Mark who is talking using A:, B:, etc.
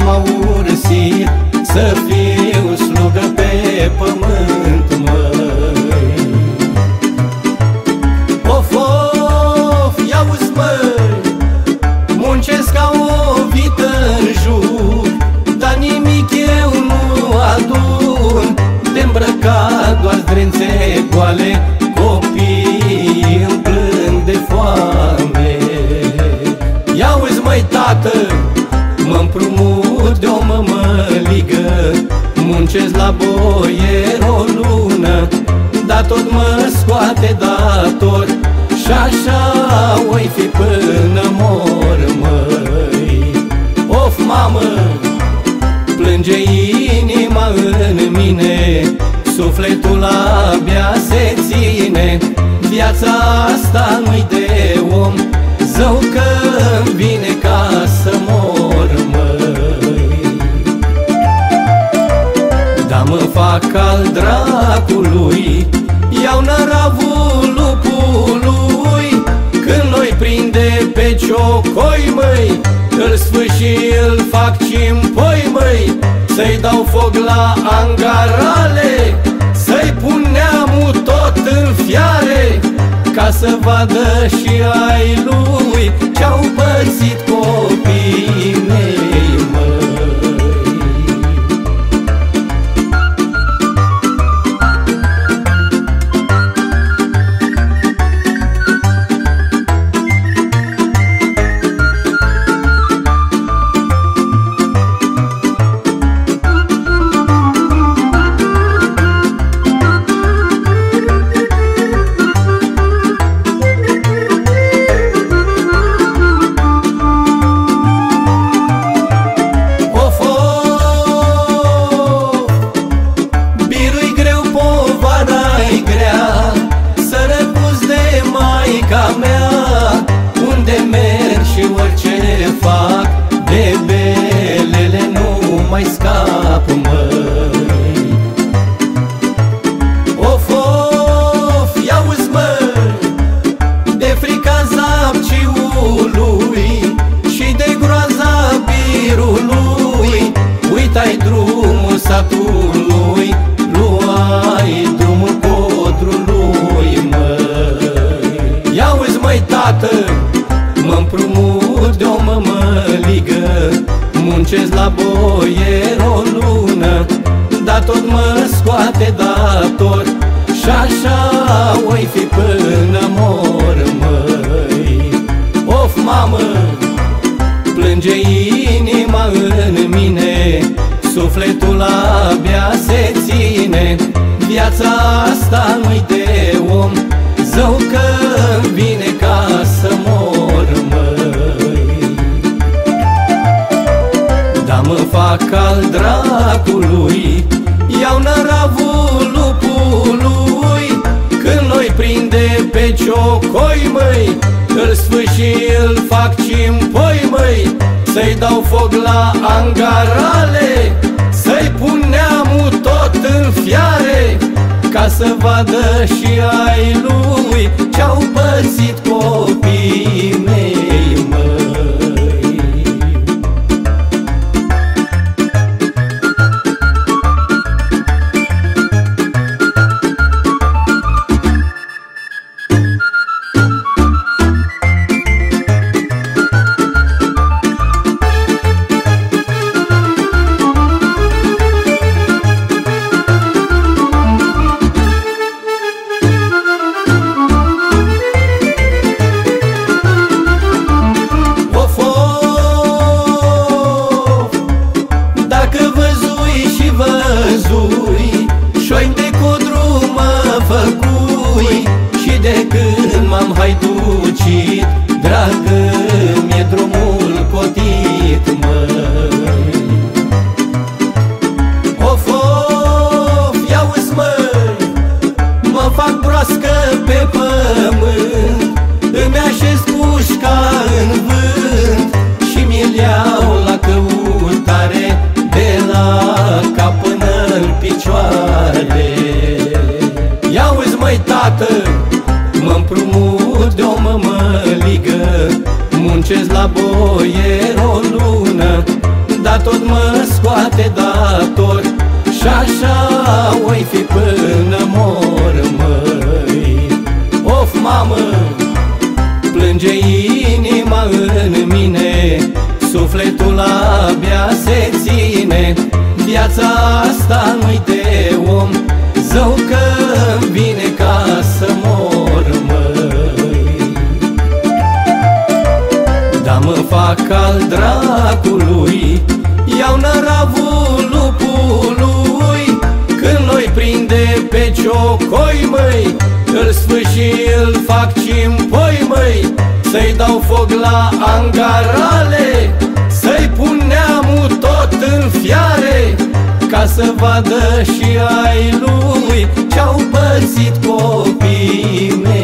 A: m-a ursit să fiu slugă pe pământ, măi. Of, of, ia-uzi, măi, muncesc ca o vită în jur, dar nimic eu nu adun, de îmbrăcat doar zdrențe goale, copii îmi plâng de foame. Ia-uzi, măi, tată, mă împrumut de o mămăligă, muncesc la boier o lună, dar tot mă scoate dator, și așa oi fi până mor, măi. Of, mamă, plânge inima în mine, sufletul abia se ține, viața asta nu-i de om, zău că-mi vine ca să mor, măi. Dar mă fac al dracului, iau năravul lupului, când l-oi prinde pe ciocoi, măi, îl sfâși, îl fac cimpoi, măi, să-i dau foc la angarale, să-i pun neamul tot în fiare, ca să vadă și ai lui ce-au pățit copiii mei, măi. Ca mea, unde merg și orice fac, de belele nu mai scap, măi. Of, of, ia-uzi, măi, de frica zapciului și de groaza birului, uitai drumul satului, luai drumul codrului, măi. Ia-uzi, măi, tată, mă împrumut de o mămăligă, muncesc la boier o lună, dar tot mă scoate dator, și așa oi fi până mor, măi. Of, mamă, plânge inima în mine, sufletul abia se ține, viața asta nu-i de om, zău că-mi vine ca să mor, măi. Dar mă fac al dracului, iau năravul lupului, când l-oi prinde pe ciocoi, măi, îl sfâși, îl fac cimpoi, măi, să-i dau foc la angarale, să-i pun neamul tot în fiare, ca să vadă și ai lui ce-au pățit copiii mei, măi. așa oi fi până mor, măi. Of, mamă, plânge inima în mine, sufletul abia se ține. Viața asta nu-i de om, zău că-mi vine ca să mor, măi. Da, mă fac al dracului, iau năravul lupului, când l-oi prinde pe ciocoi, măi, îl sfâși, îl fac cimpoi, măi, să-i dau foc la angarale, să-i pun neamul tot în fiare, ca să vadă și ai lui ce-au pățit copiii mei.